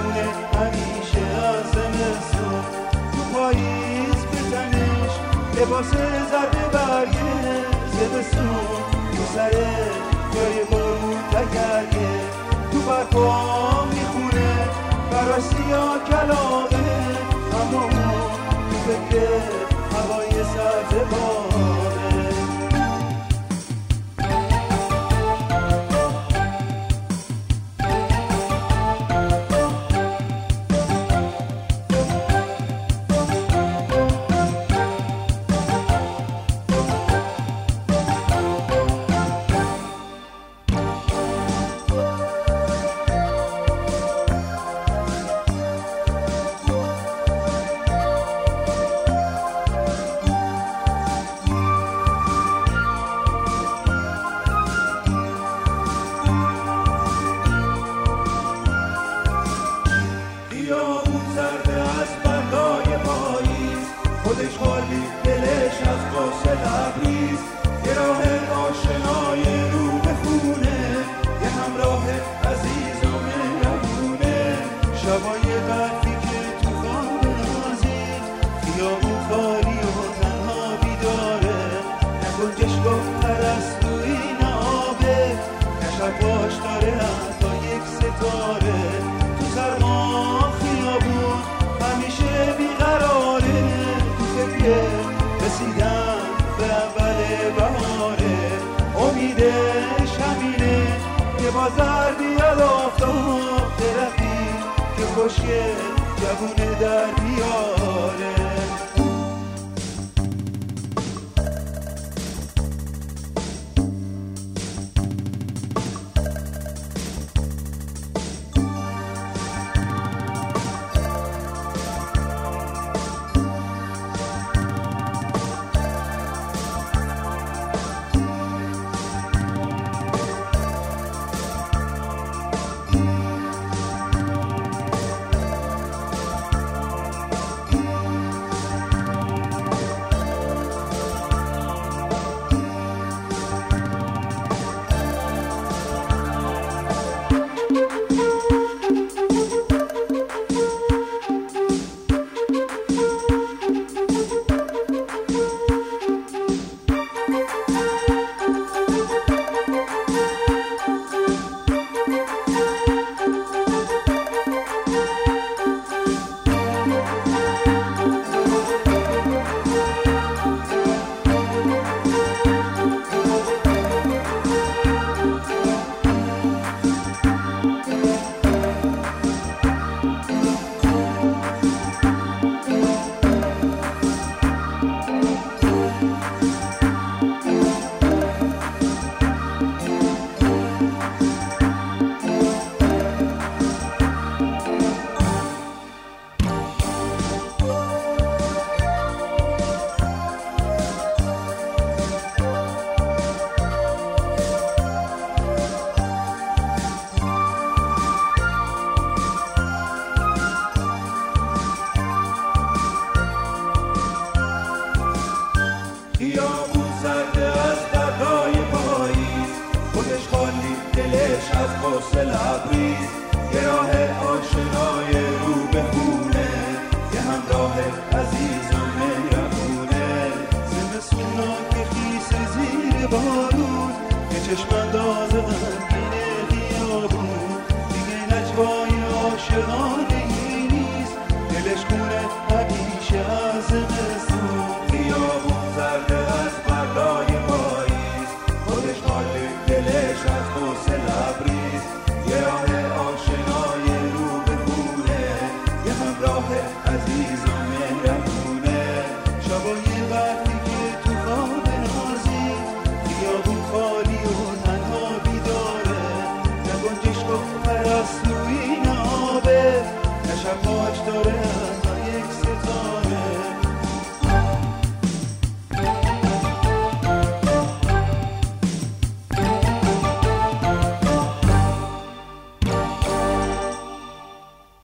خونه همیشه از زمستون، تو پاییز به تنش لباس زرد برگه زمستون، تو سرش جای بارون تگرگه، تو برپا میخونه براش سیاه کلاغه، اما اون تو فکر هوای سرد باغه. خودش خالی دلش از قصه لبریز، یه راه آشنای رو به خونه، یه همراه عزیز و مهربونه، شبای برفی که تو خواب نازید، خیابون خالی و تنها بیداره، نه گنجشک و پرستویی نه آبه، نه شباش داره حتی یک ستاره، تو سرما خیابون همیشه بیقراره، رسیدم به اول بهاره، امیدش همینه که بازر بیاد آفتاب، درختی که خشک جوونه در بیاره. خیابون سرد از بردای پاییز، خودش خالی دلش از قصه لبریز، یه راه آشنای رو به خونه، یه همراه عزیز و مهربونه، زمستونا که خیس زیر بارون، یه چشم‌انداز غمگین خیابون، دیگه نجوای عاشقانگی نیست، دلش خونه همیشه از زمستون. خیابون زرد از بردای پاییز، خودش خالی دلش از قصه لبریز، یه راه آشنای رو به خونه، یه همراه عزیز